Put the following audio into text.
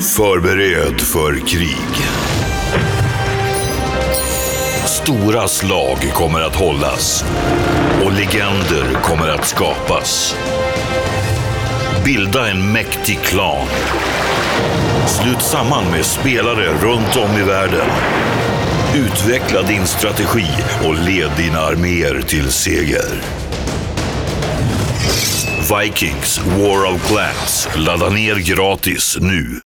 Förbered för krig. Stora slag kommer att hållas och legender kommer att skapas. Bilda en mäktig klan. Slut samman med spelare runt om i världen. Utveckla din strategi och led dina arméer till seger. Vikings War of Clans. Ladda ner gratis nu.